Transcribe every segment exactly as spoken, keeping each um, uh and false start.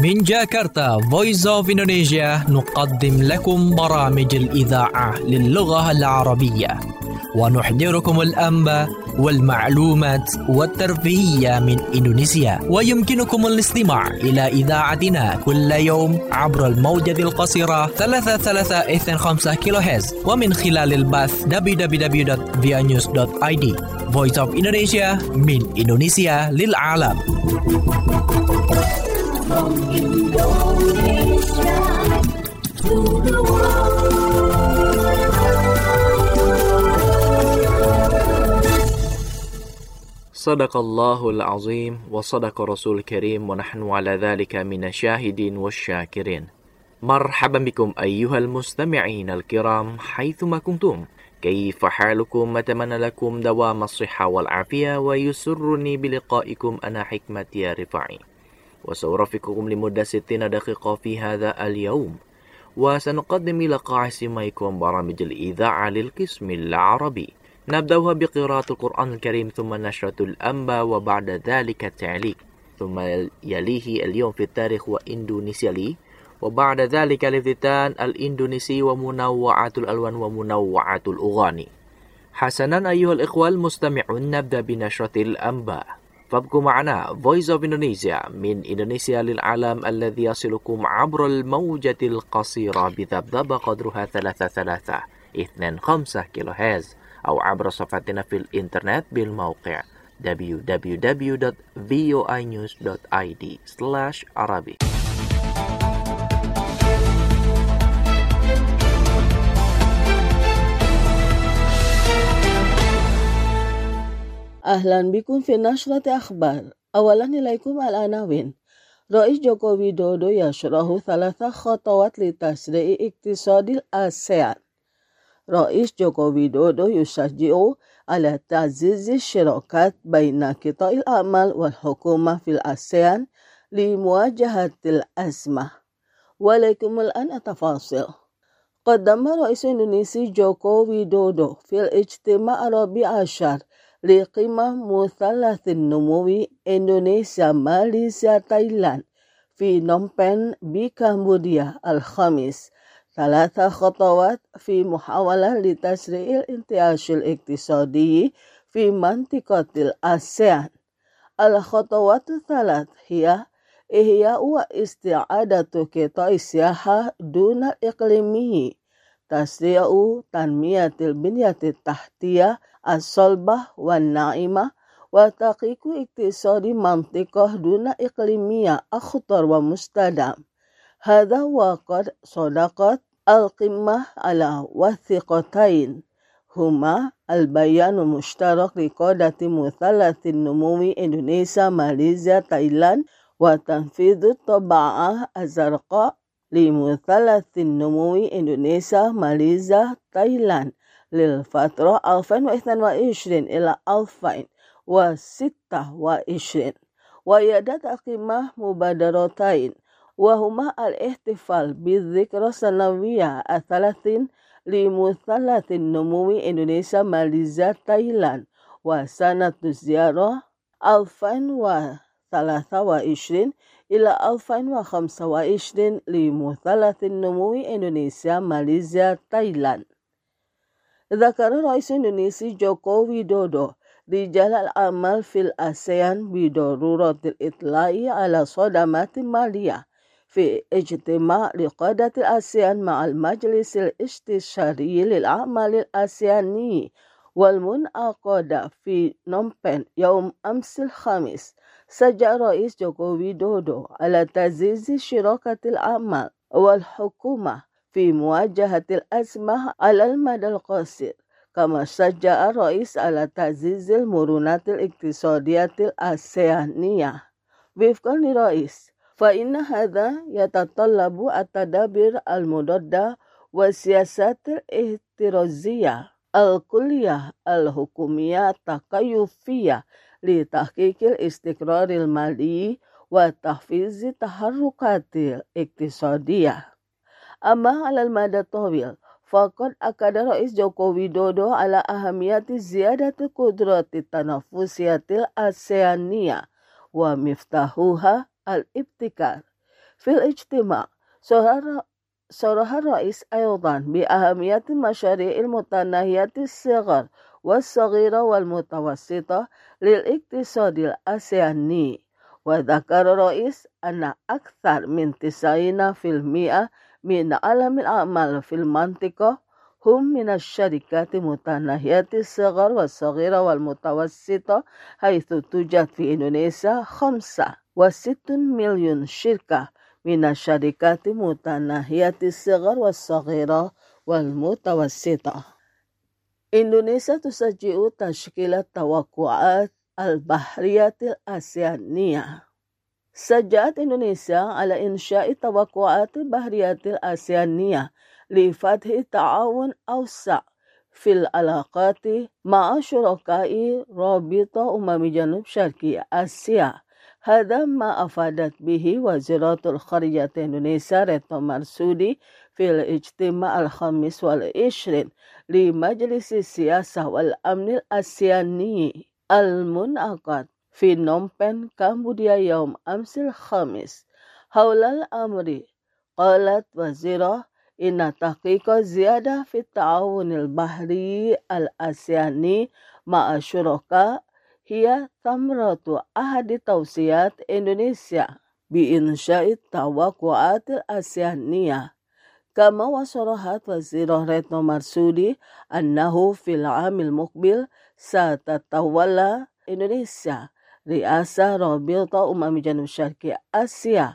من جاكرتا Voice of Indonesia نقدم لكم برامج الإذاعة للغة العربية ونحضركم الأنباء والمعلومات والترفيهية من إندونيسيا. ويمكنكم الاستماع إلى إذاعتنا كل يوم عبر الموجة القصيرة ثلاثة ثلاثة اثنين خمسة كيلو هرتز ومن خلال البث دبليو دبليو دبليو دوت via news دوت آي دي. Voice of Indonesia من إندونيسيا للعالم. From Indonesia to the world. صدق الله العظيم وصدق رسول الكريم ونحن على ذلك من الشاهدين والشاكرين. مرحبا بكم أيها المستمعين الكرام حيثما كنتم. كيف حالكم؟ أتمنى لكم دوام الصحة والعافية ويسرني بلقائكم أنا حكمة يا رفاعي، وسأرافقكم لمدة ستين دقيقة في هذا اليوم، وسنقدم لقاء سماعكم برامج الإذاعة للقسم العربي. نبدأها بقراءة القرآن الكريم ثم نشرة الأنباء وبعد ذلك التعليق، ثم يليه اليوم في التاريخ وإندونيسيا لي، وبعد ذلك الافتتان الإندونيسي ومنوعات الألوان ومنوعات الأغاني. حسنا أيها الإخوة المستمعون، نبدأ بنشرة الأنباء، فابقوا معنا Voice of Indonesia من إندونيسيا للعالم الذي يصلكم عبر الموجة القصيرة بذبذبة قدرها ثلاثة ثلاثة اثنين خمسة كيلو هرتز، أو عبر صفحتنا في الإنترنت بالموقع دبليو دبليو دبليو دوت فيو آي نيوز دوت آي دي سلاش عربي. أهلا بكم في نشرة أخبار. أولا إليكم العناوين. رئيس جوكو ويدودو يشرح ثلاث خطوات لتسريع اقتصاد الآسيان. رئيس جوكو ويدودو يشجع على تعزيز الشراكات بين قطاع الأعمال والحكومة في الآسيان لمواجهة الأزمة. ولكم الآن التفاصيل. قدم رئيس إندونيسي جوكو ويدودو في الاجتماع الرابع عشر لقمة مثلث النمو إندونيسيا ماليزيا تايلاند في نوم بن بكامبوديا الخميس ثلاث خطوات في محاولة لتسريع الانتعاش الاقتصادي في منطقة الآسيان. الخطوات الثلاث هي إحياء واستعادة قطاع السياحة دون الإقليمي، تسريع تنمية البنية التحتية الصلبة والناعمة، وتحقيق اقتصاد منطقة دون إقليمية أخطر ومستدام. هذا وقد صدقت القمة على وثيقتين هما البيان المشترك لقادة مثلث النمو إندونيسيا ماليزيا تايلاند وتنفيذ الطباعة الزرقاء لمثلث النمو إندونيسيا ماليزيا تايلاند للفترة ألفين واثنين وعشرين إلى ألفين وستة وعشرين. ويدت القمة مبادرتين وهما الاحتفال بالذكرى السنوية الثلاثين لمثلث النمو إندونيسيا ماليزيا تايلاند وسنة الزيارة ألفين وثلاثة وعشرين إلى ألفين وخمسة وعشرين لمثلث النمو إندونيسيا ماليزيا تايلاند. ذكر رئيس إندونيسي جوكو ويدودو رجال الأعمال في الآسيان بضرورة الإطلاع على صدمات مالية في اجتماع لقادة الآسيان مع المجلس الاستشاري للأعمال الآسياني والمنعقد في نوم بن يوم أمس الخميس. سجل رئيس جوكو ويدودو على تعزيز شراكة الأعمال والحكومة في مواجهة الأزمة على المدى القصير، كما شجع الرئيس على تعزيز المرونة الاقتصادية الآسيانية. وفقا للرئيس، فإن هذا يتطلب التدابير المضادة والسياسات الاحترازية الكلية الحكومية التكيفية لتحقيق الاستقرار المالي وتحفيز التحركات الاقتصادية. أما على المدى الطويل، فقد أكد رئيس جوكو ويدودو على أهمية زيادة القدرات التنافسية الآسيانية ومفتاحها الابتكار في الاجتماع صرح الرئيس أيضا بأهمية المشاريع المتناهية الصغر والصغيرة والمتوسطة للاقتصاد الآسيوي. وذكر الرئيس أن أكثر من تسعين بالمئة من عالم الأعمال في المنطقة هم من الشركات متناهية الصغر والصغيرة والمتوسطة، حيث توجد في إندونيسيا خمسة وستون مليون شركة من الشركات متناهية الصغر والصغيرة والمتوسطة. إندونيسيا تشجع تشكيل التوقعات البحرية الآسيوية. شجعت إندونيسيا على إنشاء التوقعات البحرية الآسيوية لفتح تعاون أوسع في العلاقات مع شركاء رابطة أمم جنوب شرقي آسيا. هذا ما أفادت به وزيرة الخارجية إندونيسيا ريتنو مرسودي في الاجتماع الخامس والعشرين لمجلس السياسة والأمن الآسيوي المنعقد في نوم بن كامبوديا يوم أمس الخميس. حول الأمر قالت وزيرة إن تحقيق زيادة في التعاون البحري الآسيوي مع الشركاء هي ثمرة أحد توصيات إندونيسيا بإنشاء التوقعات الآسيوية. كما وصرحت وزيرة ريتنو مرسودي أنه في العام المقبل ستتولى إندونيسيا رئاسة رابطة أمم جنوب شرقي آسيا،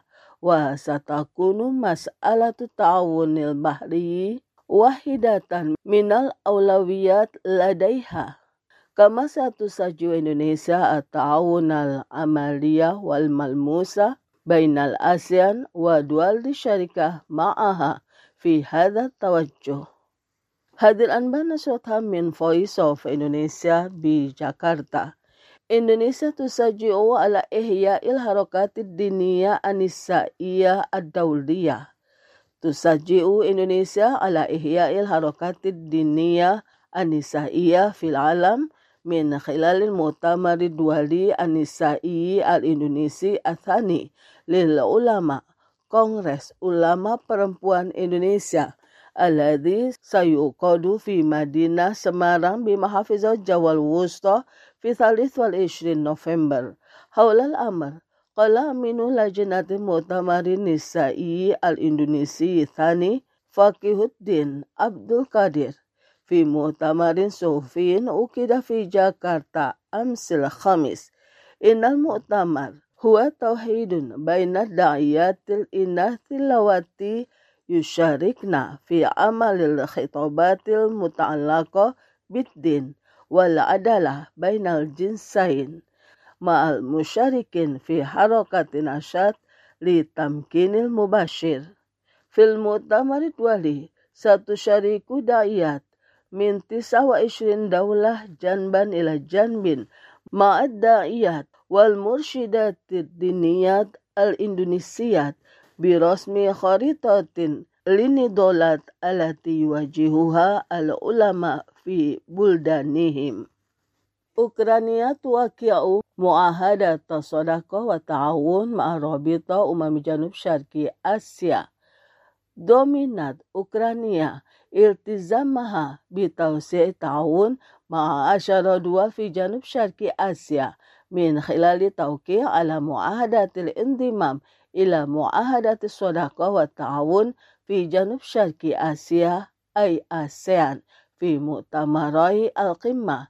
وستكون مسألة التعاون البحري واحدة من الأولويات لديها. كما ستسجل إندونيسيا التعاون العملي والملموس بين الآسيان ودول الشركة معها في هذا التوجه. هذه الأنباء نشرتها من Voice of Indonesia بجاكرتا. إندونيسيا تشجع على إحياء الحركات الدينية النسائية الدولية. تشجع إندونيسيا على إحياء الحركات الدينية النسائية في العالم من خلال المؤتمر الدولي النسائي الإندونيسي الثاني للعلماء Kongres Ulama Perempuan Indonesia الذي سيعقد في مدينة سمارang بمحافظة جوا الوسطى في الثالث والعشرين نوفمبر. حول الأمر قال أمين لجنة المؤتمر النسائي الإندونيسي الثاني فقيه الدين عبد القادر في مؤتمر صحفي عقد في جاكرتا أمس الخميس إن المؤتمر هو توحيد بين الداعيات الإناث اللواتي يشاركن في عمل الخطابات المتعلقة بالدين والعدالة بين الجنسين مع المشاركين في حركة نشاط للتمكين المباشر. في المؤتمر الدولي ستشارك داعيات من تسعة وعشرين دولة جنبا إلى جنب مع الداعيات والمرشدات الدينيات الإندونيسيات برسم خريطة للنضالات التي يواجهها العلماء في بلدانهم. أوكرانيا توقع معاهدة صداقة وتعاون مع رابطة أمم جنوب شرقي آسيا. ضمنت أوكرانيا التزامها بتوسيع التعاون مع عشر دول في جنوب شرقي آسيا من خلال التوقيع على معاهدة الانضمام إلى معاهدة الصداقة والتعاون في جنوب شرقي آسيا أي آسيان في مؤتمري القمة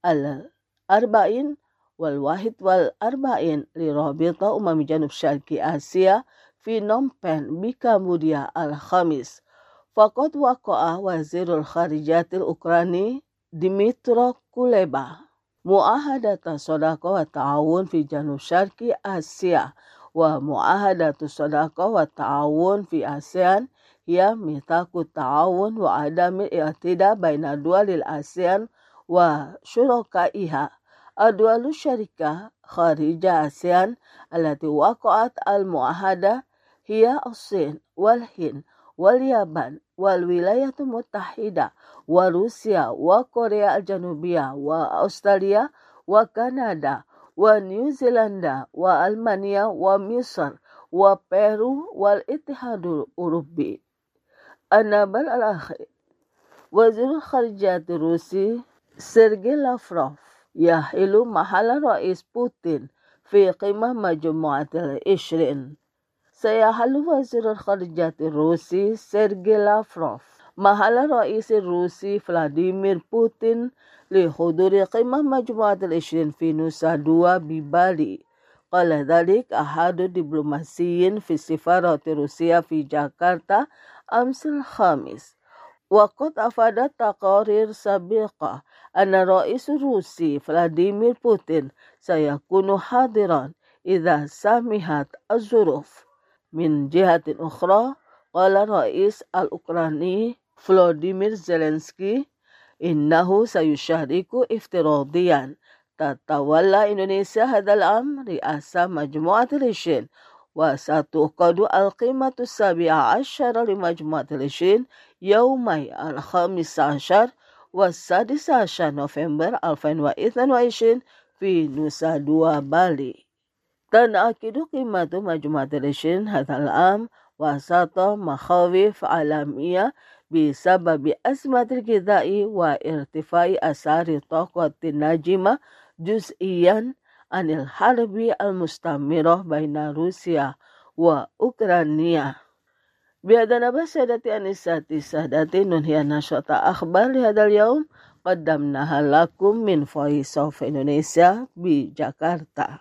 الأربعين والواحد والأربعين لرابطة أمم جنوب شرقي آسيا في نوم بن بكامبوديا الخميس. فقد وقع وزير الخارجية الأوكراني ديميترو كوليبا معاهدة الصداقة والتعاون في جنوب شرقي آسيا، ومعاهدة الصداقة والتعاون في آسيان هي ميثاق التعاون وعدم الاعتداء بين دول الآسيان وشركائها. الدول الشركة خارج آسيان التي وقعت المعاهدة هي الصين والهند واليابان والولايات المتحدة وروسيا وكوريا الجنوبية وأستراليا وكندا ونيوزيلندا وألمانيا ومصر وبيرو والاتحاد الأوروبي. النابل الأخير وزير الخارجية الروسي سيرجي لافروف يحل محل رئيس بوتين في قمة مجموعة العشرين. سيحل وزير الخارجية الروسي سيرجي لافروف محل الرئيس الروسي فلاديمير بوتين لحضور قمة مجموعة العشرين في نوسا دوا ببالي. قال ذلك أحد الدبلوماسيين في سفارة روسيا في جاكرتا أمس الخميس. وقد أفادت تقارير سابقة أن الرئيس الروسي فلاديمير بوتين سيكون حاضرا إذا سمحت الظروف. من جهة أخرى قال الرئيس الأوكراني فلوديمير زيلينسكي إنه سيشارك افتراضيا. تتولى إندونيسيا هذا العام رئاسة مجموعة العشرين، وستعقد القمة السابعة عشر لمجموعة العشرين يومي الخامس عشر والسادس عشر نوفمبر ألفين واثنين وعشرين في نوسا دوا بالي. تنعقد قمة مجموعة العشرين هذا العام وسط مخاوف عالمية بسبب أزمة الغذاء وارتفاع أسعار الطاقة الناجمة جزئيا عن الحرب المستمرة بين روسيا وأوكرانيا. بهذا نبأ سادتي أنساتي سادتي ننهي نشرة أخبار لهذا اليوم قدمناها لكم من Voice of Indonesia بجاكرتا.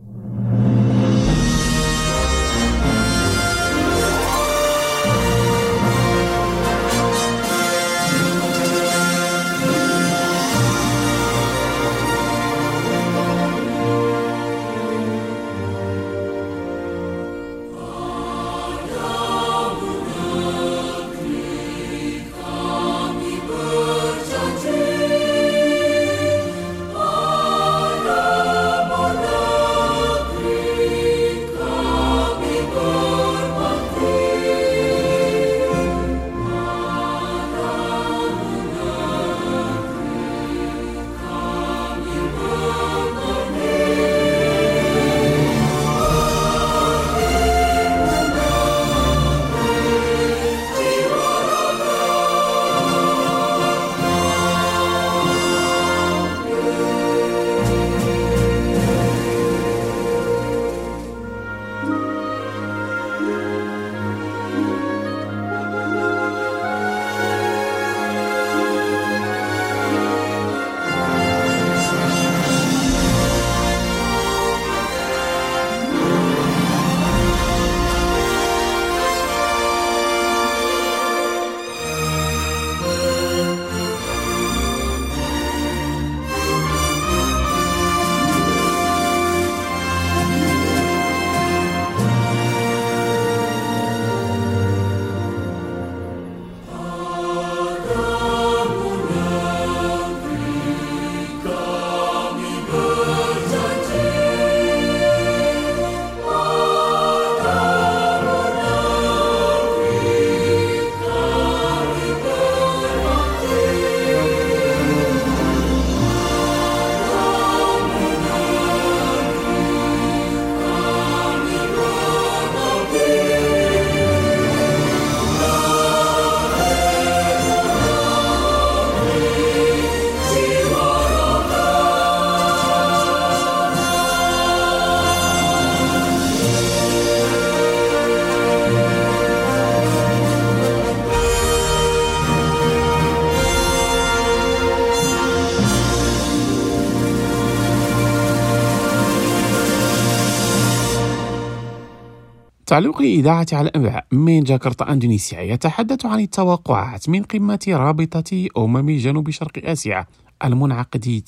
تعليق الإذاعة على الأنباء من جاكرتا إندونيسيا يتحدث عن التوقعات من قمة رابطة أمم جنوب شرق آسيا المنعقدة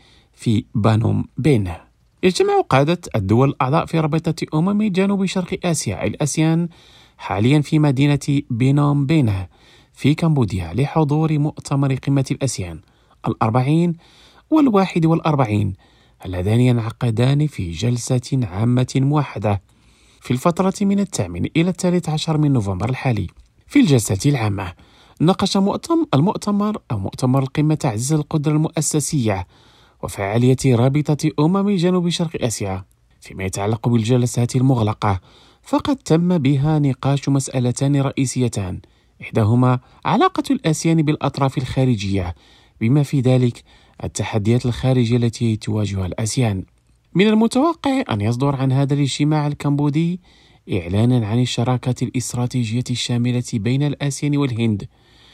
في بانوم بين. يجتمع قادة الدول الأعضاء في رابطة أمم جنوب شرق آسيا الآسيان حاليا في مدينة بنوم بين في كمبوديا لحضور مؤتمر قمة الآسيان الأربعين والواحد والأربعين اللذان ينعقدان في جلسة عامة موحدة في الفترة من الثامن إلى الثالث عشر من نوفمبر الحالي. في الجلسة العامة ناقش المؤتمر أو مؤتمر القمة تعزيز القدرة المؤسسية وفعالية رابطة أمم جنوب شرق آسيا. فيما يتعلق بالجلسات المغلقة فقد تم بها نقاش مسألتان رئيسيتان، إحداهما علاقة الآسيان بالأطراف الخارجية، بما في ذلك التحديات الخارجية التي تواجهها الآسيان. من المتوقع أن يصدر عن هذا الاجتماع الكمبودي إعلانا عن الشراكة الاستراتيجية الشاملة بين الآسيان والهند،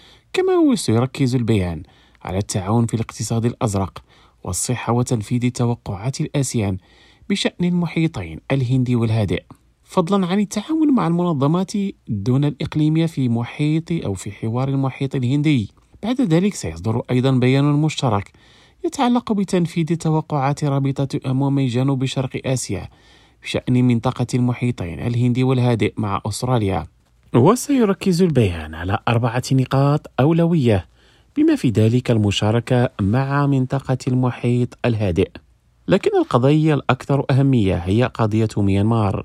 كما سيركز البيان على التعاون في الاقتصاد الأزرق والصحة وتنفيذ توقعات الآسيان بشأن المحيطين الهندي والهادئ، فضلا عن التعاون مع المنظمات دون الإقليمية في محيط أو في حوار المحيط الهندي. بعد ذلك سيصدر أيضا بيان مشترك يتعلق بتنفيذ توقعات رابطة أمم جنوب شرق آسيا بشأن منطقة المحيطين الهندي والهادئ مع أستراليا. وسيركز البيان على أربعة نقاط أولوية، بما في ذلك المشاركة مع منطقة المحيط الهادئ. لكن القضية الأكثر أهمية هي قضية ميانمار.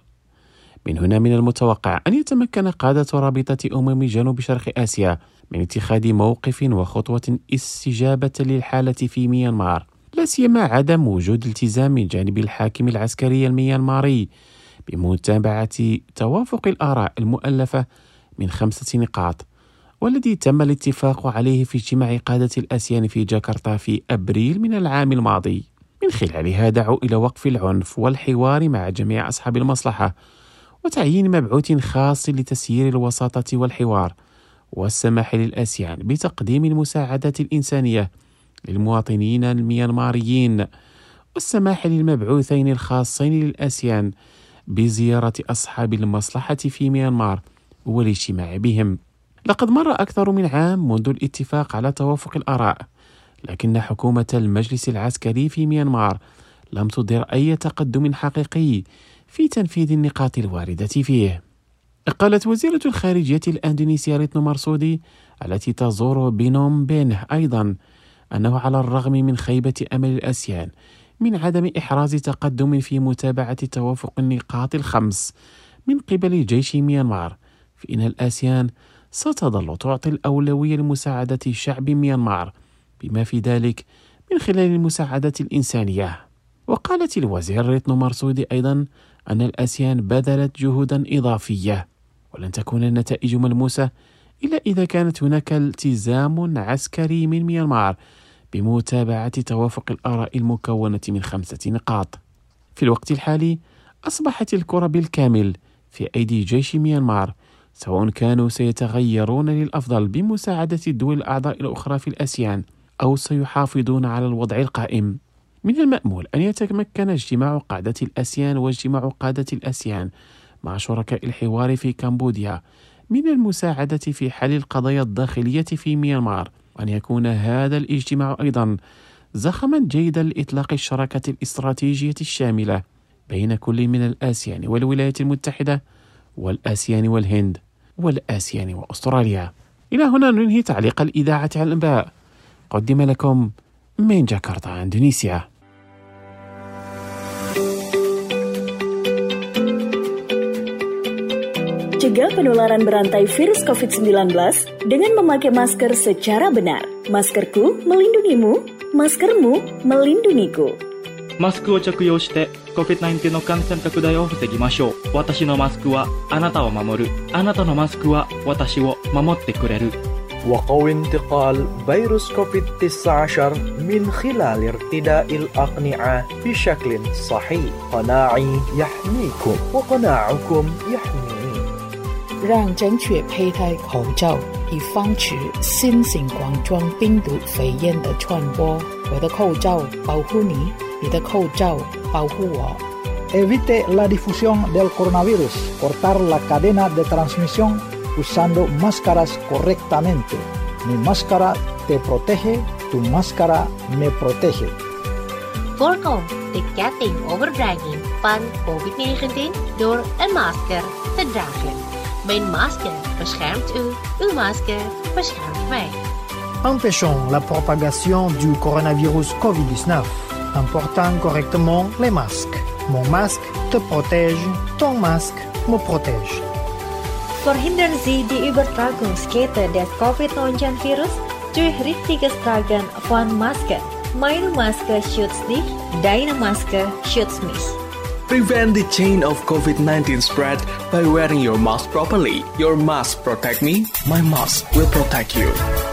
من هنا من المتوقع أن يتمكن قادة رابطة أمم جنوب شرق آسيا من اتخاذ موقف وخطوة استجابة للحالة في ميانمار، لا سيما عدم وجود التزام من جانب الحاكم العسكري الميانماري بمتابعة توافق الآراء المؤلفة من خمسة نقاط، والذي تم الاتفاق عليه في اجتماع قادة الآسيان في جاكرتا في أبريل من العام الماضي. من خلالها دعوا إلى وقف العنف والحوار مع جميع أصحاب المصلحة، وتعيين مبعوث خاص لتسيير الوساطة والحوار، والسماح للآسيان بتقديم المساعدات الإنسانية للمواطنين الميانماريين، والسماح للمبعوثين الخاصين للآسيان بزيارة أصحاب المصلحة في ميانمار والاجتماع بهم. لقد مر أكثر من عام منذ الاتفاق على توافق الآراء، لكن حكومة المجلس العسكري في ميانمار لم تظهر أي تقدم حقيقي في تنفيذ النقاط الواردة فيه. قالت وزيرة الخارجية الأندونيسية ريتنو مرسودي التي تزور بنوم بين أيضا أنه على الرغم من خيبة أمل الآسيان من عدم إحراز تقدم في متابعة توافق النقاط الخمس من قبل جيش ميانمار، فإن الآسيان ستظل تعطي الأولوية لمساعدة شعب ميانمار، بما في ذلك من خلال المساعدة الإنسانية. وقالت الوزير ريتنو مرسودي أيضا أن الآسيان بذلت جهودا إضافية، ولن تكون النتائج ملموسة إلا إذا كانت هناك التزام عسكري من ميانمار بمتابعة توافق الآراء المكونة من خمسة نقاط. في الوقت الحالي أصبحت الكرة بالكامل في أيدي جيش ميانمار، سواء كانوا سيتغيرون للأفضل بمساعدة الدول الأعضاء الأخرى في الآسيان أو سيحافظون على الوضع القائم. من المأمول أن يتمكن اجتماع قادة الآسيان واجتماع قادة الآسيان مع شركاء الحوار في كمبوديا من المساعدة في حل القضايا الداخلية في ميانمار، وأن يكون هذا الاجتماع أيضا زخما جيدا لإطلاق الشراكة الاستراتيجية الشاملة بين كل من الآسيان والولايات المتحدة والآسيان والهند والآسيان وأستراليا. إلى هنا ننهي تعليق الإذاعة على الأنباء، قدم لكم من جاكرتا إندونيسيا. Cegah penularan berantai virus covid sembilan belas dengan memakai masker secara benar. Maskerku melindungimu, maskermu melindungiku. マスクを着用して コビッドナインティーン の感染拡大を防ぎましょう。私のマスクはあなたを守る。あなたのマスクは私を守ってくれる。 وقوي انتقال فيروس كوفيد تسعة عشر من خلال ارتداء الأقنعة بشكل صحيح. قناعي يحميكم وقناعكم يحميني. 让正确佩戴口罩，以防止新型冠状病毒肺炎的传播。我的口罩保护你，你的口罩保护我。 Evite la difusión del coronavirus. Cortar la cadena de transmisión usando máscaras correctamente. Mi máscara te protege, tu máscara me protege. Voorkom de kettingoverdraging van covid negentien door een masker te dragen. Mijn masker beschermt u, uw masker beschermt mij. Empêchons la propagation du coronavirus covid dix-neuf en portant correctement les masques. Mon masque te protège, ton masque me protège. Verhindern Sie die Übertragungskette des covid neunzehn virus durch richtiges Tragen von Maske. Meine Maske schützt dich, deine Maske schützt mich. Prevent the chain of COVID nineteen spread by wearing your mask properly. Your mask protect me, my mask will protect you.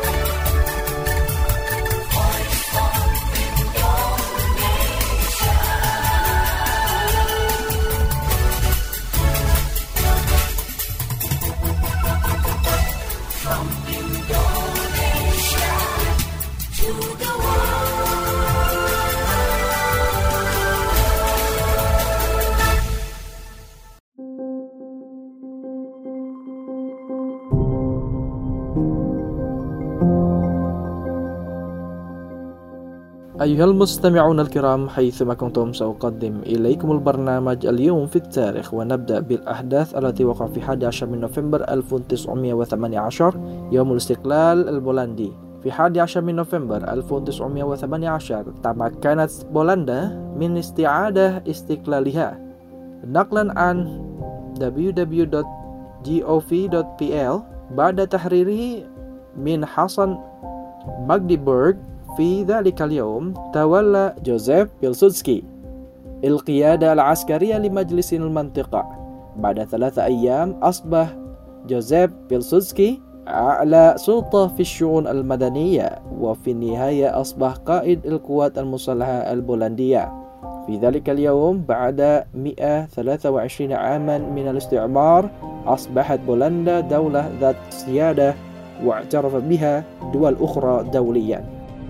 أيها المستمعون الكرام، حيثما كنتم سأقدم إليكم البرنامج اليوم في التاريخ، ونبدأ بالأحداث التي وقع في الحادي عشر من نوفمبر ألف وتسعمائة وثمانية عشر يوم الاستقلال البولندي. في الحادي عشر من نوفمبر ألف وتسعمائة وثمانية عشر تمكنت بولندا من استعادة استقلالها. نقلا عن دبليو دبليو دبليو دوت جوف دوت بي إل، بعد تحريره من حصن ماغديبورغ في ذلك اليوم، تولى جوزيف بيلسودسكي القيادة العسكرية لمجلس المنطقة. بعد ثلاثة أيام أصبح جوزيف بيلسودسكي أعلى سلطة في الشؤون المدنية، وفي النهاية أصبح قائد القوات المسلحة البولندية. في ذلك اليوم بعد مئة وثلاثة وعشرين عاما من الاستعمار، أصبحت بولندا دولة ذات سيادة واعترف بها دول أخرى دوليا.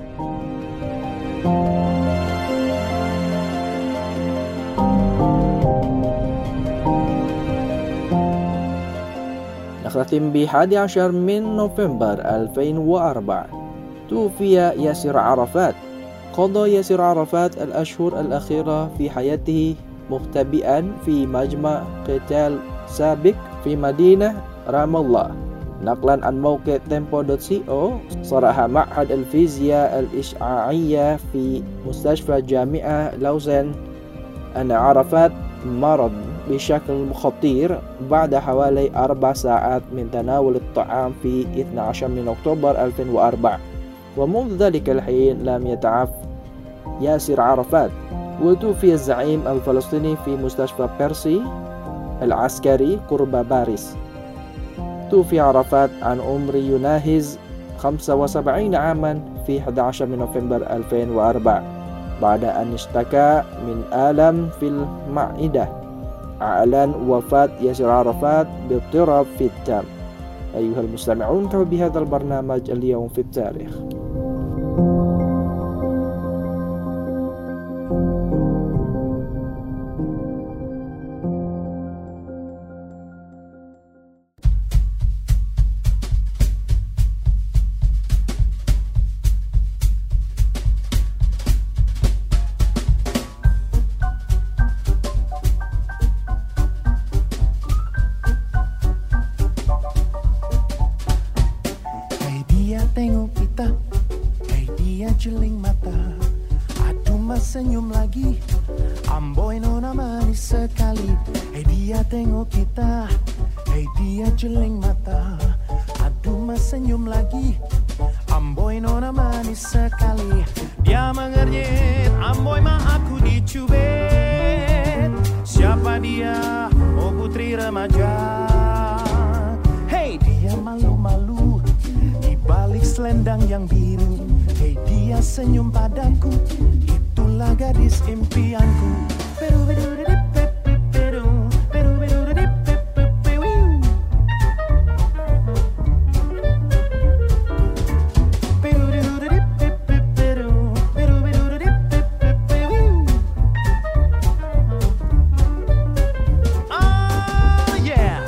نختم بحادي عشر من نوفمبر ألفين وأربعة. توفي ياسر عرفات. قضى ياسر عرفات الأشهر الأخيرة في حياته مختبئا في مجمع قتال سابق في مدينة رام الله. نقلا عن موقع tempo دوت co، صرح معهد الفيزياء الإشعاعية في مستشفى جامعة لوزان أن عرفات مرض بشكل خطير بعد حوالي أربع ساعات من تناول الطعام في اثني عشر من أكتوبر ألفين وأربعة، ومنذ ذلك الحين لم يتعافى ياسر عرفات. وتوفي الزعيم الفلسطيني في مستشفى بيرسي العسكري قرب باريس. توفي عرفات عن عمر يناهز خمسة وسبعين عاما في أحد عشر من نوفمبر ألفين وأربعة بعد أن اشتكى من آلام في المعدة. أعلن وفاة ياسر عرفات باضطراب في الدم. أيها المستمعون، انتهوا بهذا البرنامج اليوم في التاريخ. Jeling mata, aduh mas senyum lagi, amboi nona manis sekali. Hey dia tengok kita, hey dia jeling mata, aduh mas senyum lagi, amboi nona manis sekali. Dia mengernyit, amboi ma aku dicubit. Siapa dia? Oh putri remaja. Hey dia malu-malu di balik selendang yang biru. Hey dia senyum padaku, itulah gadis impianku. Peru peru dip peru peru peru dip peru. Peru peru dip peru peru peru dip peru. Oh yeah.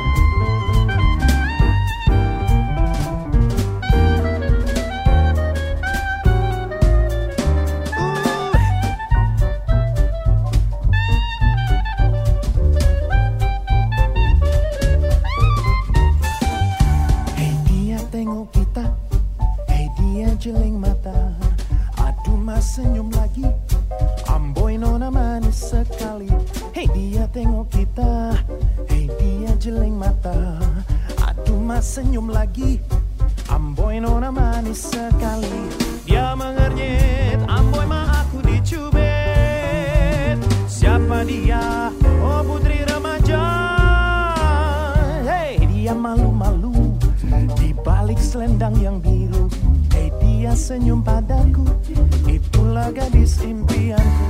Jeling mata, aduh mas senyum lagi, amboi nona manis sekali. Hey dia tengok kita, hey dia jeling mata, aduh mas senyum lagi, amboi nona manis sekali. Dia mengernyit, amboi ma aku dicubit. Siapa dia? selendang yang biru. Eh dia senyum padaku, itulah gadis impianku.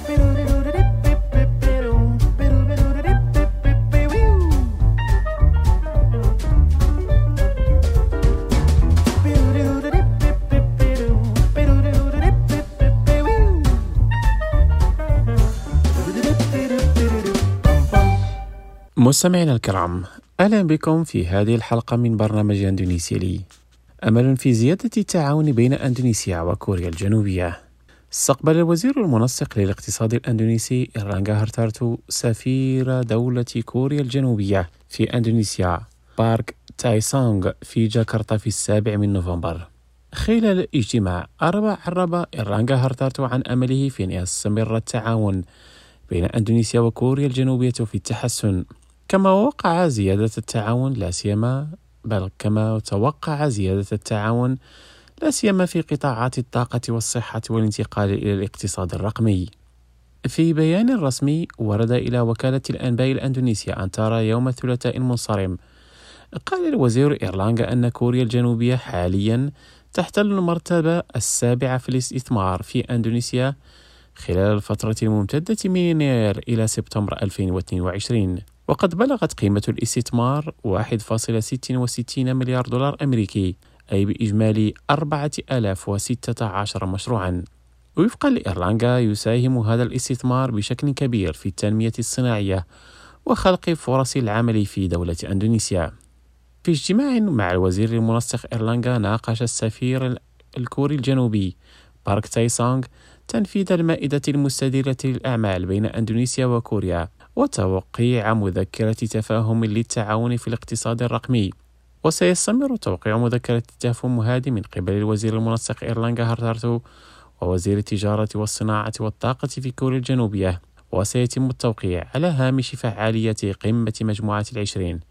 مستمعينا الكرام، أهلا بكم في هذه الحلقة من برنامج أندونيسيا لي. أمل في زيادة التعاون بين أندونيسيا وكوريا الجنوبية. استقبل الوزير المنسق للاقتصاد الأندونيسي إيرلانغا هارتارتو سفير دولة كوريا الجنوبية في أندونيسيا بارك تاي سونغ في جاكرتا في السابع من نوفمبر. خلال الاجتماع عرب إيرلانغا هارتارتو عن أمله في أن يستمر التعاون بين أندونيسيا وكوريا الجنوبية في التحسن، كما وقع زيادة التعاون لا سيما بل كما توقع زيادة التعاون لا سيما في قطاعات الطاقة والصحة والانتقال إلى الاقتصاد الرقمي. في بيان رسمي ورد إلى وكالة الأنباء الأندونيسية أنتارا يوم الثلاثاء المنصرم، قال الوزير إيرلانغا أن كوريا الجنوبية حاليا تحتل المرتبة السابعة في الاستثمار في أندونيسيا خلال الفترة الممتدة من يناير إلى سبتمبر ألفين واثنين وعشرين، وقد بلغت قيمة الاستثمار واحد فاصلة ستة وستين مليار دولار أمريكي، أي بإجمالي أربعة آلاف وستة عشر مشروعا. وفقا لإيرلانغا يساهم هذا الاستثمار بشكل كبير في التنمية الصناعية وخلق فرص العمل في دولة أندونيسيا. في اجتماع مع الوزير المنسق إيرلانغا ناقش السفير الكوري الجنوبي بارك تاي سونغ تنفيذ المائدة المستديرة للأعمال بين أندونيسيا وكوريا وتوقيع مذكرة تفاهم للتعاون في الاقتصاد الرقمي. وسيستمر توقيع مذكرة التفاهم هذه من قبل الوزير المنسق إيرلانغا هارتارتو ووزير التجارة والصناعة والطاقة في كوريا الجنوبية، وسيتم التوقيع على هامش فعالية قمة مجموعة العشرين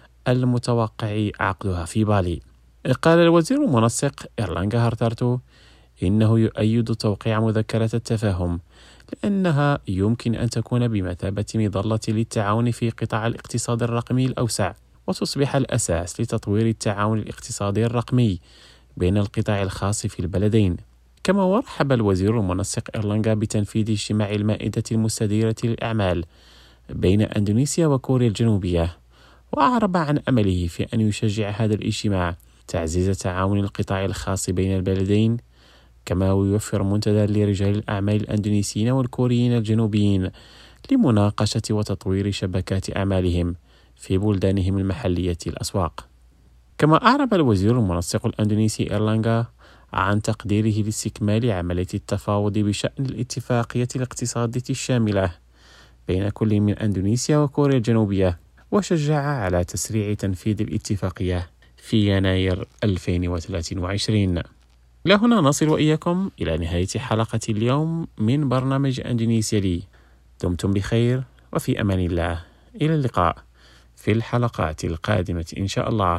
المتوقع عقدها في بالي. قال الوزير المنسق إيرلانغا هارتارتو إنه يؤيد توقيع مذكرة التفاهم لأنها يمكن أن تكون بمثابة مظلة للتعاون في قطاع الاقتصاد الرقمي الأوسع، وتصبح الأساس لتطوير التعاون الاقتصادي الرقمي بين القطاع الخاص في البلدين. كما ورحب الوزير المنسق إيرلانغا بتنفيذ اجتماع المائدة المستديرة للأعمال بين أندونيسيا وكوريا الجنوبية، وأعرب عن أمله في أن يشجع هذا الاجتماع تعزيز تعاون القطاع الخاص بين البلدين، كما يوفر منتدى لرجال الأعمال الأندونيسيين والكوريين الجنوبيين لمناقشة وتطوير شبكات أعمالهم في بلدانهم المحلية الأسواق. كما أعرب الوزير المنسق الأندونيسي إيرلانغا عن تقديره لاستكمال عملية التفاوض بشأن الاتفاقية الاقتصادية الشاملة بين كل من أندونيسيا وكوريا الجنوبية، وشجع على تسريع تنفيذ الاتفاقية في يناير ألفين وثلاثين وعشرين. لهنا نصل وإياكم إلى نهاية حلقة اليوم من برنامج أندونيسيا لي. دمتم بخير وفي أمان الله، إلى اللقاء في الحلقات القادمة إن شاء الله.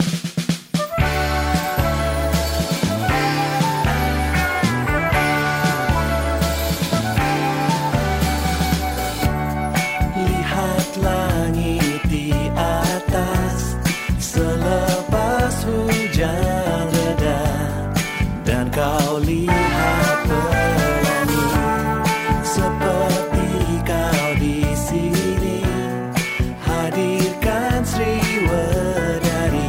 Lihat langit di atas selepas hujan reda, dan kau lihat pelangi seperti kau di sini. Hadirkan Sriwedari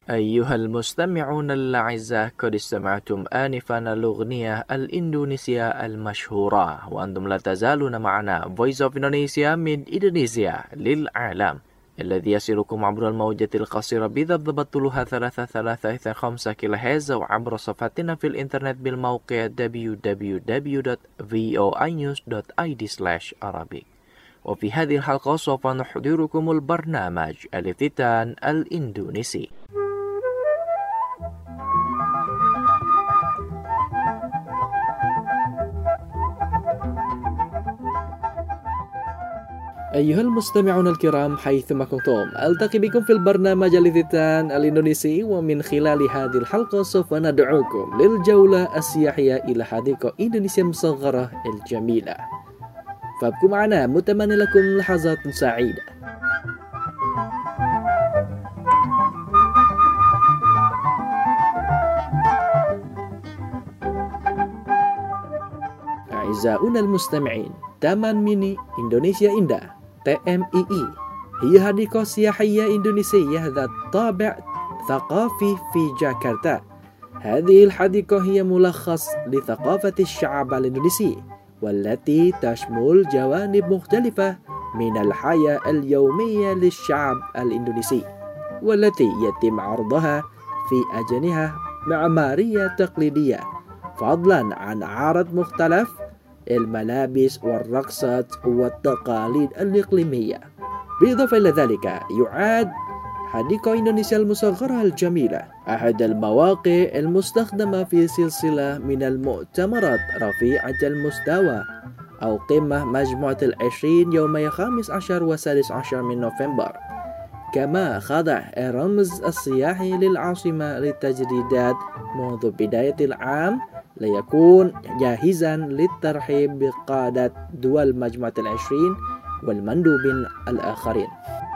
أيها المستمعون الأعزاء، قد استمعتم آنفا الأغنية الإندونيسية المشهورة، وأنتم لا تزالون معنا Voice of Indonesia من إندونيسيا للعالم، الذي يصلكم عبر الموجة القصيرة بضبط طولها ثلاثة ثلاثة خمسة كيلو هرتز، وعبر صفحتنا في الإنترنت بالموقع دبليو دبليو دبليو دوت فوي نيوز دوت آي دي سلاش عربي. وفي هذه الحلقة سوف نحضركم البرنامج الافتتان الإندونيسي. أيها المستمعون الكرام حيثما كنتم، ألتقي بكم في البرنامج الافتتان الإندونيسي، ومن خلال هذه الحلقة سوف ندعوكم للجولة السياحية إلى حديقة إندونيسيا المصغرة الجميلة. فابقوا معنا، متمنى لكم لحظات سعيدة. أعزائنا المستمعين، تامان ميني إندونيسيا إندا تي إم إي إي هي حديقة سياحية إندونيسية ذات طابع ثقافي في جاكرتا. هذه الحديقة هي ملخص لثقافة الشعب الإندونيسي، والتي تشمل جوانب مختلفة من الحياة اليومية للشعب الإندونيسي، والتي يتم عرضها في أجنحة معمارية تقليدية، فضلا عن عرض مختلف الملابس والرقصات والتقاليد الإقليمية. بالإضافة إلى ذلك، يعد حديقة إندونيسيا المصغرة الجميلة أحد المواقع المستخدمة في سلسلة من المؤتمرات رفيعة المستوى، أو قمة مجموعة العشرين يومي الخامس عشر والسادس عشر من نوفمبر. كما خضع الرمز السياحي للعاصمة للتجديدات منذ بداية العام، ليكون جاهزا للترحيب بقادة دول مجموعة العشرين والمندوبين الآخرين.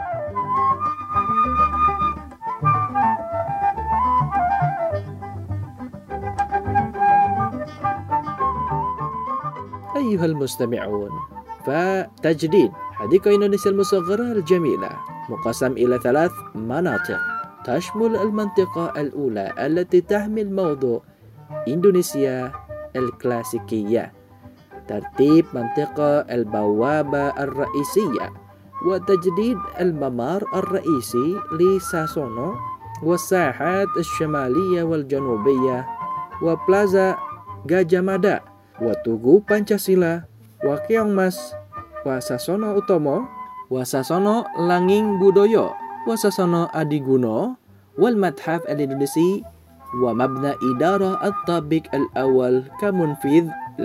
أيها المستمعون، فتجديد حديقة إندونيسيا المصغرة الجميلة مقسم إلى ثلاث مناطق، تشمل المنطقة الأولى التي تحمل موضوع إندونيسيا الكلاسيكية، ترتيب منطقة البوابة الرئيسية، وتجديد الممر الرئيسي لساسونو، والساحات الشمالية والجنوبية، وبلازا Gajah Mada, Watugu Pancasila, Wakeongmas, Wasasono Utomo, Wasasono Langing Budoyo, Wasasono Adiguno, والمتحف الإندونيسي، ومبنى إدارة الطابق الأول كمنفذ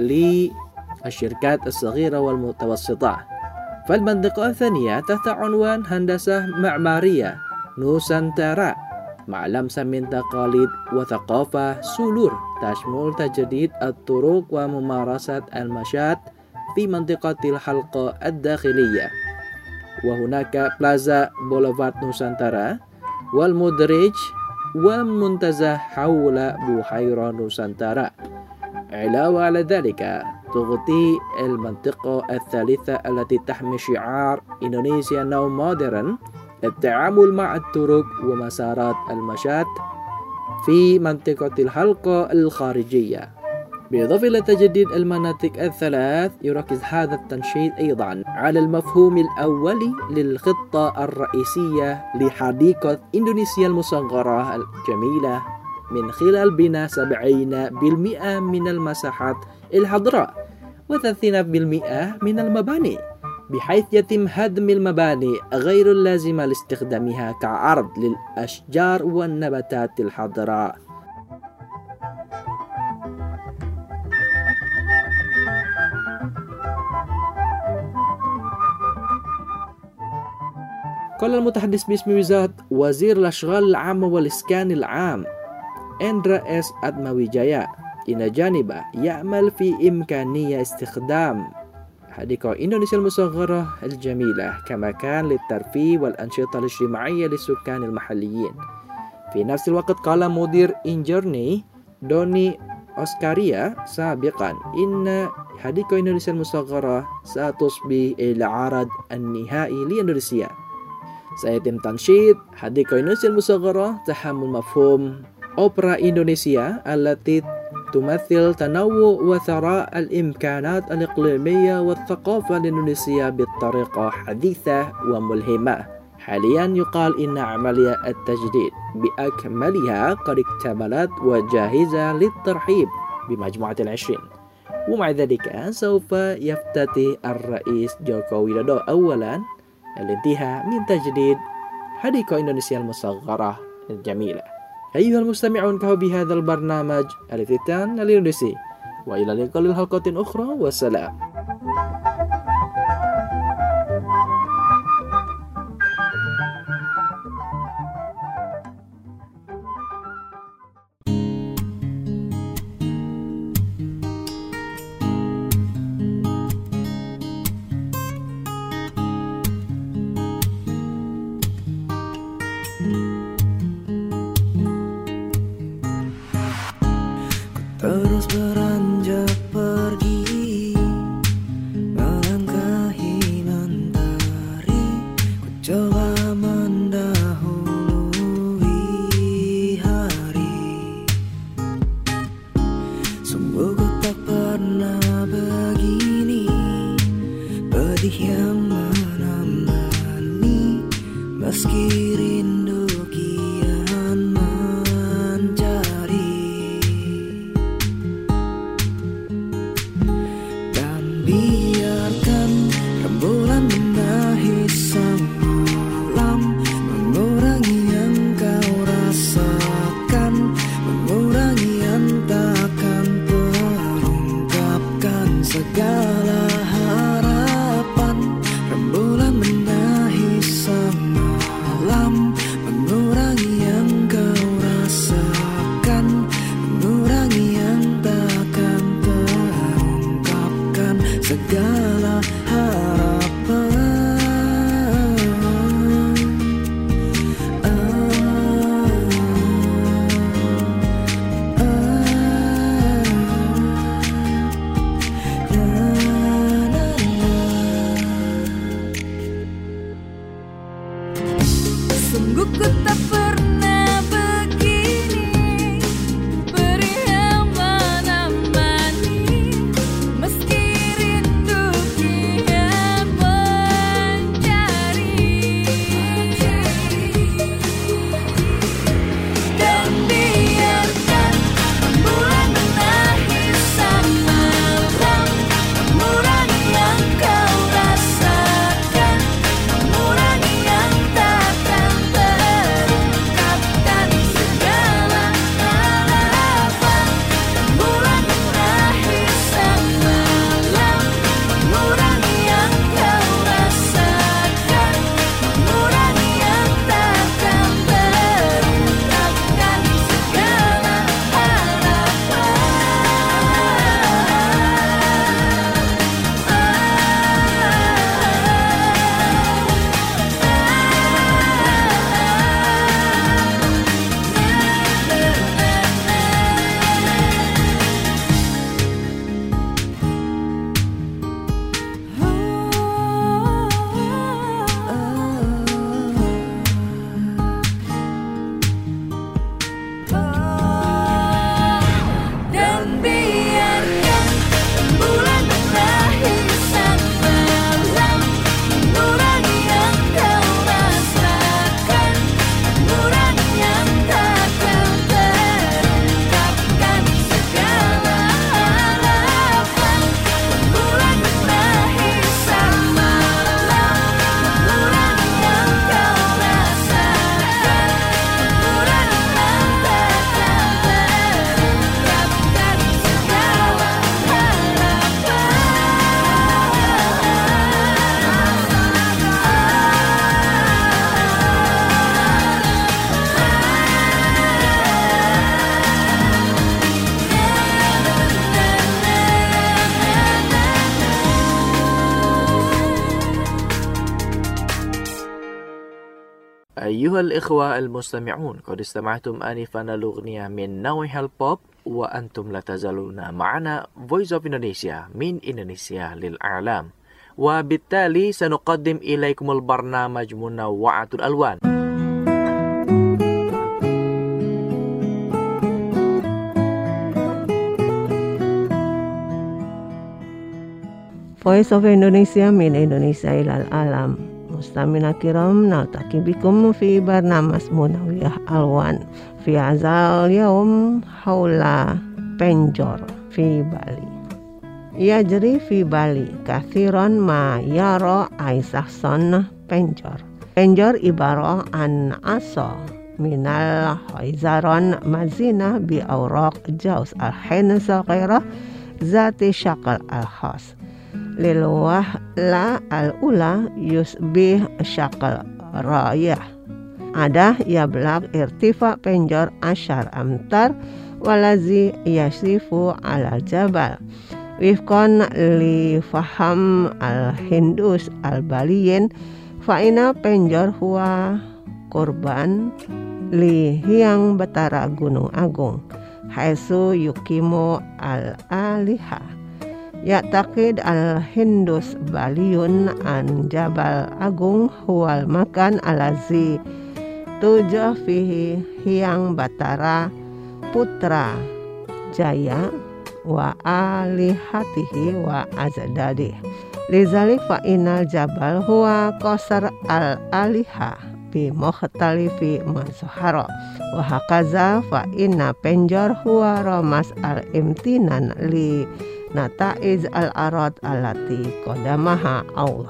للشركات الصغيرة والمتوسطة. فالمنطقة الثانية تحت عنوان هندسة معمارية نوسانتارا، مع لمسة من تقاليد وثقافة سولور، تشمل تجديد الطرق وممارسة المشاة في منطقة الحلقة الداخلية. وهناك بلازا بوليفارد نوسانتارا والمدرج والمنتزه حول بحيرة نوسانتارا. علاوة على ذلك، تغطي المنطقة الثالثة التي تحمل شعار إندونيسيا ناو مودرن التعامل مع الطرق ومسارات المشاة في منطقة الحلقة الخارجية. بالإضافة إلى تجديد المناطق الثلاث، يركز هذا التنشيط أيضا على المفهوم الأولي للخطة الرئيسية لحديقة إندونيسيا المصغرة الجميلة، من خلال بناء سبعين بالمئة من المساحات الحضراء وثلاثين بالمئة من المباني، بحيث يتم هدم المباني غير اللازمة لاستخدامها كعرض للأشجار والنباتات الحضراء. قال المتحدث باسم وزارة وزير الأشغال العامة والإسكان العام إندرا إس أتماويجايا إن جانبه يعمل في إمكانية استخدام حديقة إندونيسيا المصغرة الجميلة كمكان للترفيه والأنشطة الاجتماعية للسكان المحليين. في نفس الوقت قال مدير إنجرني دوني أوسكاريا سابقا إن حديقة إندونيسيا المصغرة ستصبح العرض النهائي لإندونيسيا. Saya tim Tanshid, Hadika Indonesia Musaghara, Tahammul Mafhum Opera Indonesia التي تمثل تنوع وثراء الإمكانات الإقليمية والثقافة الإندونيسية بطريقة حديثة وملهمة. حاليا يقال إن عملية التجديد بأكملها قد اكتملت وجاهزة للترحيب بمجموعة العشرين. ومع ذلك سوف يفتتح الرئيس جوكو ويدودو أولا الانتهاء من تجديد حديقة إندونيسيا المصغرة الجميلة. أيها المستمعون، كهو بهذا البرنامج الافتتان الإندونيسي، وإلى اللقاء الحلقة أخرى، والسلام. Terus beranjak pergi, melangkahi mentari, ku coba mendahului hari. Sungguh ku tak pernah begini, pedih yang menemani, meski rindu kian mencari. Biarkan rembulan menahi sang malam, mengurangi yang kau rasakan, mengurangi yang takkan terungkapkan segala harapan. Rembulan menahi sang malam, mengurangi yang kau rasakan, mengurangi yang takkan terungkapkan segala harapan. Ah, ah, na, na, na. Sungguh ku tak pernah begini, beri yang menemani, meski rindu kian mencari. Dan biarkan rembulan menahi sang malam, mengurangi yang kau rasakan, mengurangi yang takkan terungkapkan segala harapan. Rembulan menahi sang malam, mengurangi yang kau rasakan, mengurangi yang takkan terungkapkan segala harapan. Dan biarkan rembulan menahi sang malam, mengurangi yang kau rasakan, mengurangi yang takkan terungkapkan segala harapan. Rembulan menahi sang malam, mengurangi yang kau rasakan, mengurangi yang takkan terungkapkan segala أيها الإخوة المستمعون، قد استمعتم آنفا الأغنية من نوع البوب، وأنتم لا تزالون معنا Voice of Indonesia من إندونيسيا للإعلام. وبالتالي سنقدم إليكم البرنامج منوعة الألوان. Voice of Indonesia min Indonesia ilal alam. Mustamina kiram naltaki bikum fi barnamas munawiyah alwan fi azal yaum haula Penjor fi Bali. Yajri fi Bali kathiron ma yaro aisahson Penjor. Penjor ibarah an aso minal hoizaron mazina bi awraq jaus al-hin saqirah zati syakal al-khas. Liluah la al-ula yusbih syakal rayah. Ada yablaq irtifa Penjor asyar amtar walazi yasifu ala jabal. Wifkon li faham al-hindus al-baliyin fa'ina Penjor huwa korban li hiang betara gunung agung haisu yukimu al-aliha. Ya'taqid al-hindus baliyun an jabal agung huwal makan alazi tujuh fihi hiang batara putra jaya wa alihatihi wa azadadih. Lizalik fa'inal jabal huwa qasar al-aliha bi mukhtalifi mazhara wa hakaza fa'inna Penjor huwa ramas al-imtinan li nataiz al-arad alati qadamaha Allah.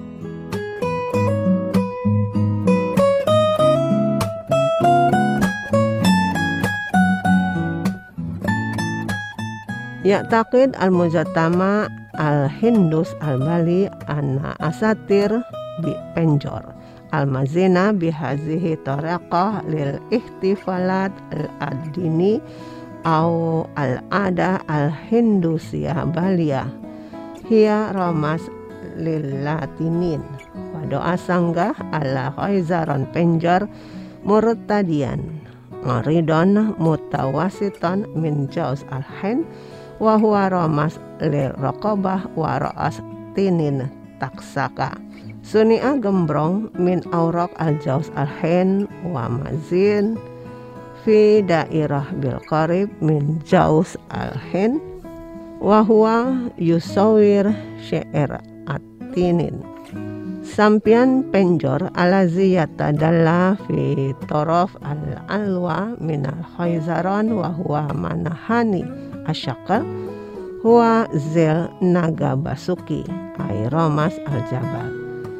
Ya'taqid al-mujattama al-hindus al-bali anna asatir bi Penjor al-mazina bihazihi tariqah lil ihtifalat al-adini au al-ada al-hindusiyah baliyah hiya ramas lil latinin wa doa sanggah ala khaizaron Penjor murtadian maridon mutawasiton min jaus al-hin wa huwa ramas lil raqabah wa ra'as tinin taksaka. Sunia gembrong min auraq al-jaus al-hin wa mazin fi dairah bil qarib min jaus al-hin wa huwa yusawir syair at-tinin. Sampian Penjor alazi yatadalla fi taraf al-alwa min al-khaizaran wa huwa manahani asyakal huwa zil naga basuki ay ramas al-jabal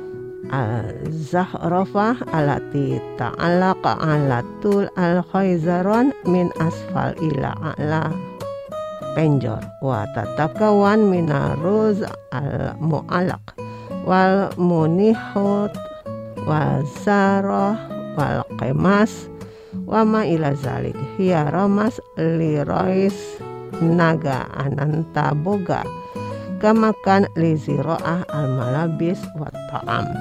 al-zahrafah alati ta'alaqa alatul al-khaizaron min asfal ila a'la Penjor wa tatakawan minaruz al-mu'alaq wal munihut wal zarah wal qimas wa ma ila zalik hiya ramas li rais naga ananta boga kamakan li ziro'ah al malabis wa ta'am.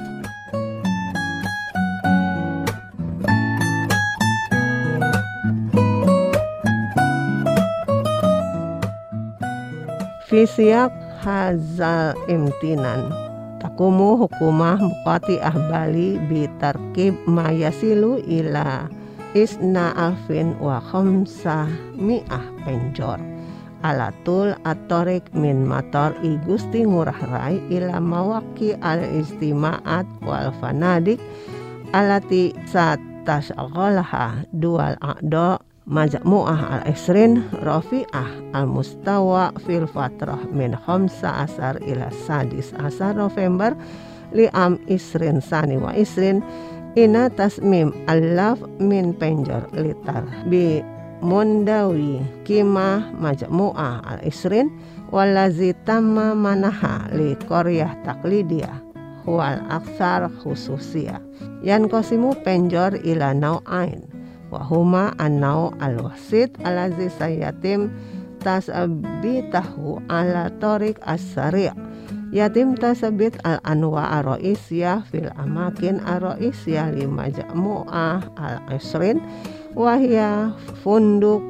Fisiak hazal imtinan takumu hukumah muqati ahbali bitarkib mayasilu ila isna alfin wa khamsah mi'ah Penjor alatul atorik min mator i Gusti Ngurah Rai ila mawaki al-istimaat wal fanadik alati satashghalha dual a'do majmu'ah al-isrin rafi'ah al-mustawa fil fatrah min khamsa asar ila sadis asar November li'am isrin sani wa isrin ina tasmim al-laf min Penjor litar bi mundawi kimah majmu'ah al-isrin walazi tamma manaha li koryah taklidiyah wal aksar khususiyah yan kosimu Penjor ila nau'ain wahuma an-nau' al-wasit alazi sayatim tasabitahu ala torik as-sari' yatim tasabit al-anwa ar-ra'isiyah fil amakin ar-ra'isiyah li majmu'ah al-isrin wahya funduk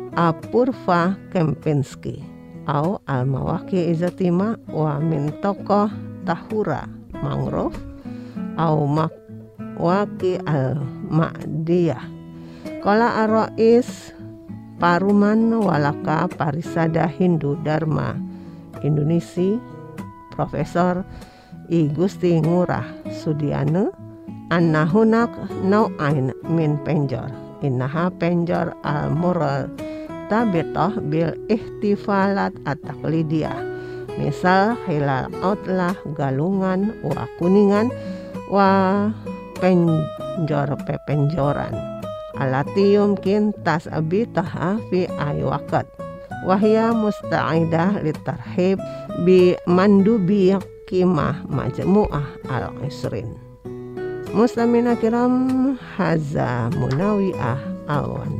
apurva Kempinski au al-mawaki izatima wa min tokoh at-tahura mangrove au makwaki al-ma'diyah. Qala ar-rais Paruman Walaka Parisada Hindu Dharma Indonesia Profesor I Gusti Ngurah Sudiana anna hunak nau'ain min penjor innaha penjor al-mural tabitoh bil ihtifalat at-taqlidiyah misal hilal outlah galungan wa kuningan wa penjor pepenjoran alati yumkin tasabitaha fi aywakat wahya musta'idah litarhib bi mandubi kimah majmu'ah al-isrin. Muslimina kiram haza munawi'ah awan.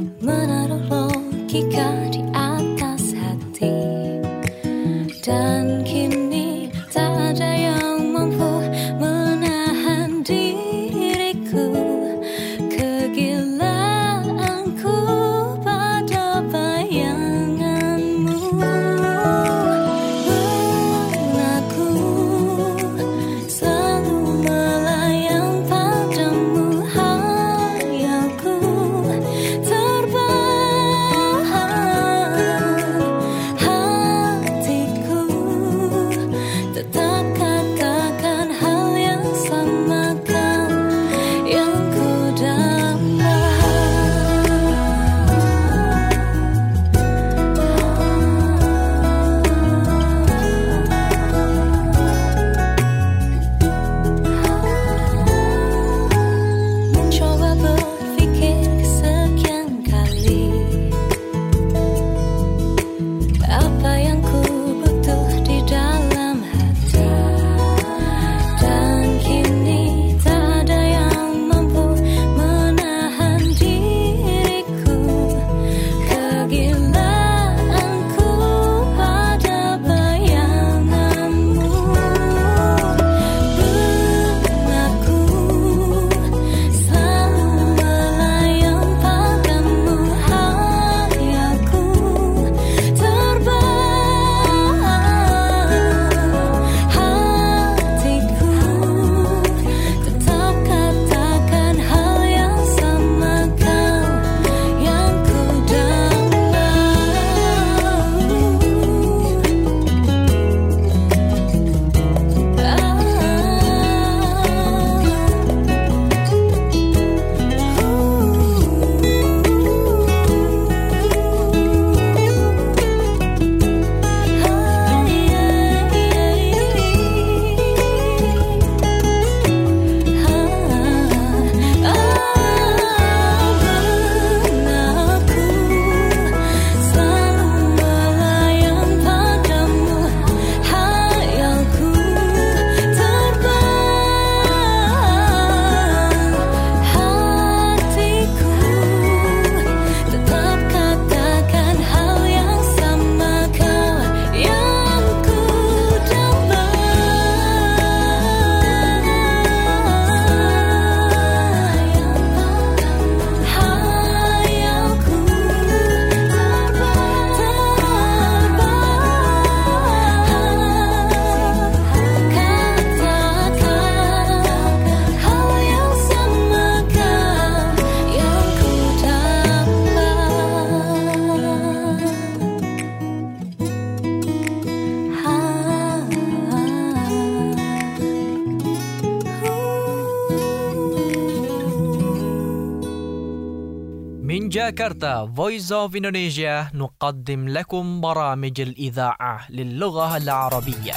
Menaruh logika di atas hati dan جاكرتا Voice of Indonesia نقدم لكم برامج الإذاعة للغة العربية.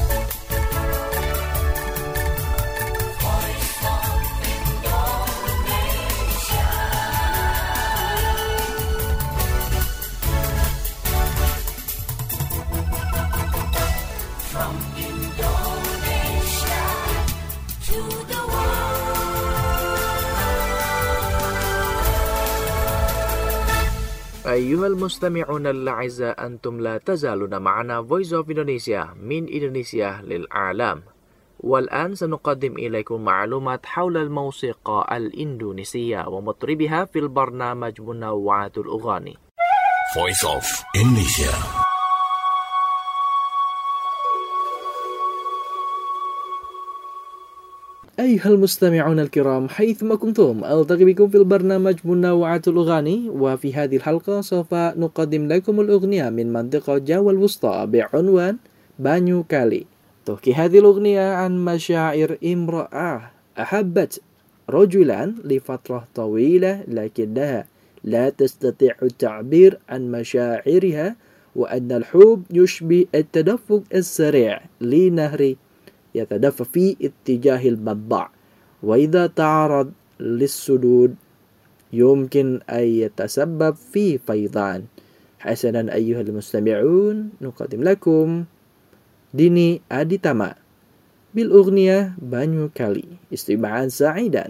From Indonesia to the أيها المستمعون الأعزاء أنتم لا تزالون معنا Voice of Indonesia من إندونيسيا للعالم. والآن سنقدم إليكم معلومات حول الموسيقى الإندونيسية ومطربها في البرنامج منوعات الأغاني. Voice of Indonesia. أيها المستمعون الكرام حيثما كنتم ألتقي بكم في البرنامج منوعات الأغاني. وفي هذه الحلقة سوف نقدم لكم الأغنية من منطقة جاوا الوسطى بعنوان بانيو كالي. تحكي هذه الأغنية عن مشاعر امرأة أحبت رجلا لفترة طويلة لكنها لا تستطيع التعبير عن مشاعرها، وأن الحب يشبه التدفق السريع لنهر يتدفق في اتجاه المنبع، وإذا تعرض للسدود يمكن أن يتسبب في فيضان. حسنا أيها المستمعون، نقدم لكم ديني أديتاما بالأغنية بانيو كالي. استماعا سعيدا.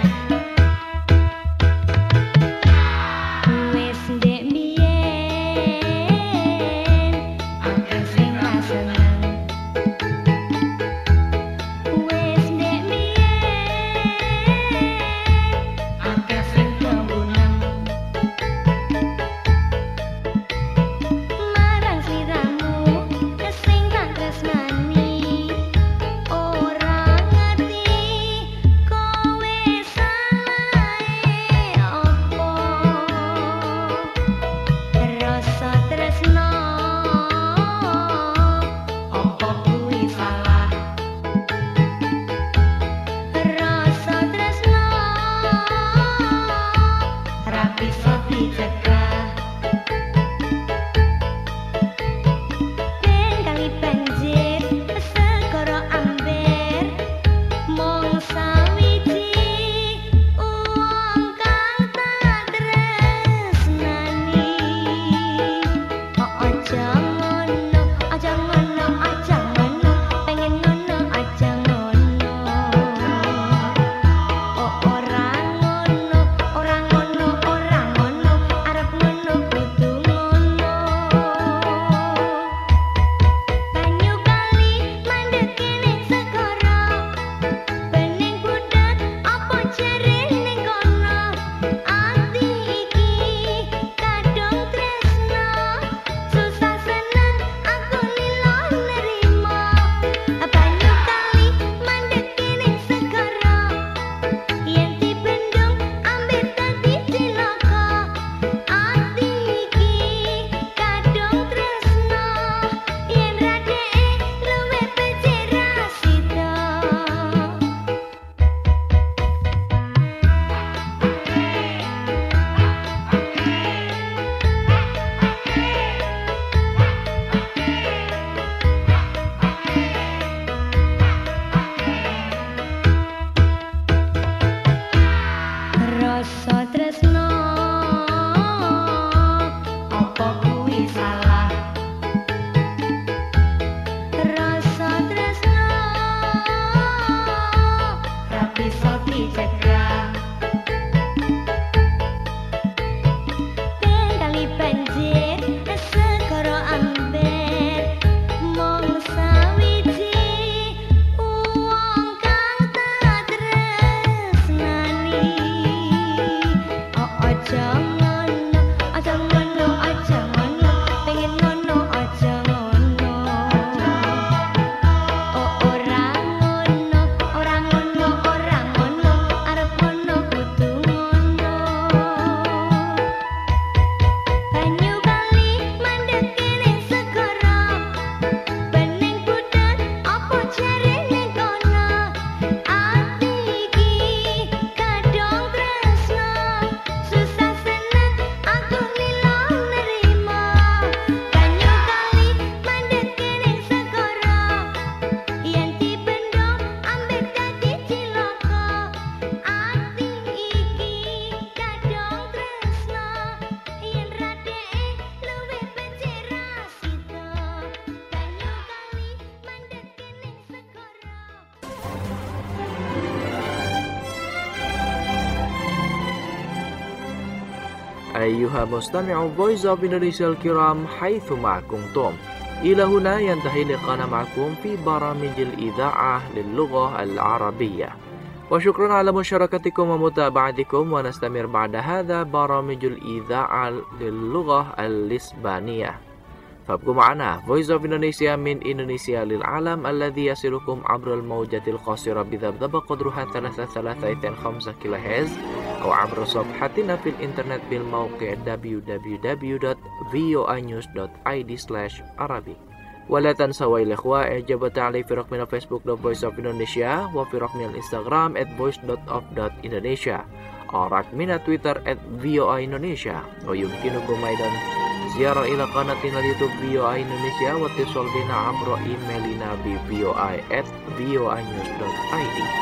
Wes ndek biyen أيها مستمع Voice of Indonesia الكرام حيثما كنتم. إلى هنا ينتهي لقاءنا معكم في برامج الإذاعة للغة العربية. وشكرا على مشاركتكم ومتابعتكم، ونستمر بعد هذا برامج الإذاعة للغة الإسبانية. فابقوا معنا Voice of Indonesia من إندونيسيا للعالم الذي يصلكم عبر الموجة القصيرة بذبذبة قدرها ثلاثة ثلاثة خمسة كيلو هرتز أو عبر صفحتنا في الإنترنت بالموقع دبليو دبليو دبليو دوت في او اي نيوز دوت اي دي سلاش عربي. ولا تنسوا يا الإخوة إعجاب وتعليق في رقمنا فيسبوك دوت فويس اوف إندونيسيا وفي رقمنا الإنستغرام at voice dot of dot indonesia أو رقمنا تويتر at في او اي إندونيسيا. ويمكنكم أيضا زيارة إلى قناتنا اليوتيوب في او اي إندونيسيا واتصال بنا عبر إيميلنا ب في او اي at في او اي نيوز دوت اي دي.